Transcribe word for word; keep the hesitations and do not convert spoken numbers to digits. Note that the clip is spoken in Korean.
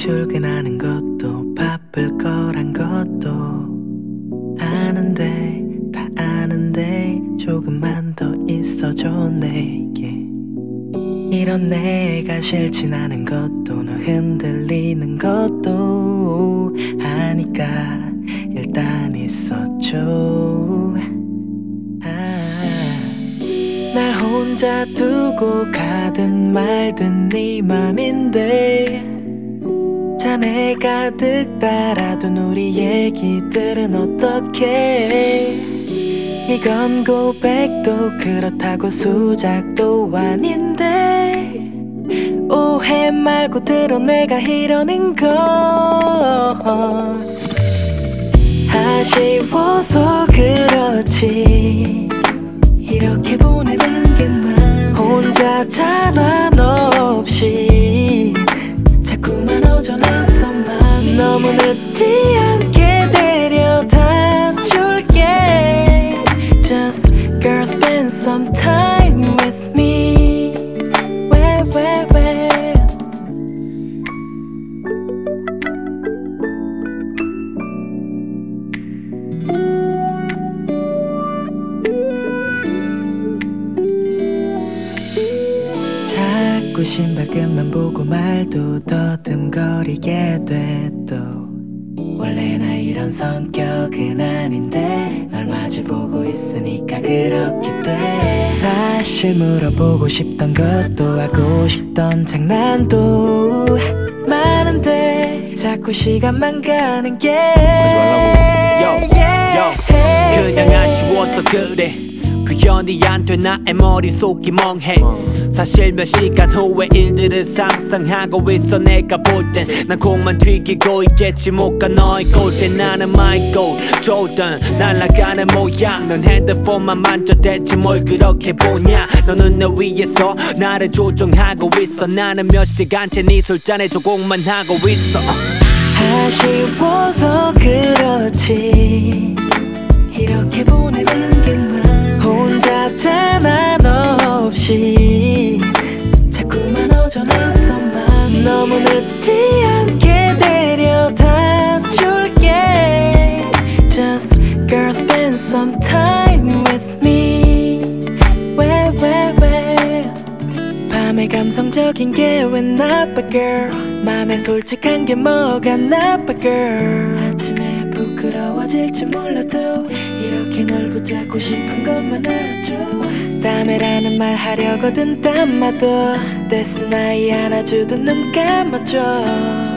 출근하는 것도 바쁠 거란 것도 아는데 다 아는데 조금만 더 있어줘 내게. 이런 내가 싫진 않은 것도 너 흔들리는 것도 아니까 일단 있어줘. 날 혼자 두고 가든 말든 네 맘인데 잠에 가득 따라둔 우리 얘기들은 어떡해. 이건 고백도 그렇다고 수작도 아닌데 오해 말고 들어 내가 이러는 건 아쉬워서 그렇지. 이렇게 보내는 게 난 혼자 전화 없이 자꾸만 오전했어만 너무 늦지 않게 데려다 줄게. Just girl spend some time with me. Where where where 자꾸 신발끈만 보고 말도 더듬거리게 돼. 또 원래 나 이런 성격은 아닌데 널 마주보고 있으니까 그렇게 돼. 사실 물어보고 싶던 것도 하고 싶던 장난도 많은데 자꾸 시간만 가는 게 하지 말라고. 그냥 아쉬워서 그래. 그 연희한테 나의 머릿속이 멍해. 사실 몇 시간 후에 일들을 상상하고 있어. 내가 볼 땐 난 공만 튀기고 있겠지. 못가 너의 골대 나는 my goal 조던 날아가는 모양. 넌 핸드폰만 만져 대체 뭘 그렇게 보냐. 너는 내 위에서 나를 조종하고 있어. 나는 몇 시간째 네 술잔에 조공만 하고 있어. 아쉬워서 그렇지. 이렇게 보내는 게 난 혼자 전화 없이 자꾸만 오전했어만 너무 늦지 않게 데려다 줄게. Just girl spend some time with me. Where where where 밤에 감성적인 게 왜 나빠 girl. 맘에 솔직한 게 뭐가 나빠 girl. 아침에 부끄러워질지 몰라도 이렇게 널 붙잡고 싶은 것만 알아줘. 다음에라는 말 하려거든 담아둬. 데스 나이 안아주던 눈 감아줘.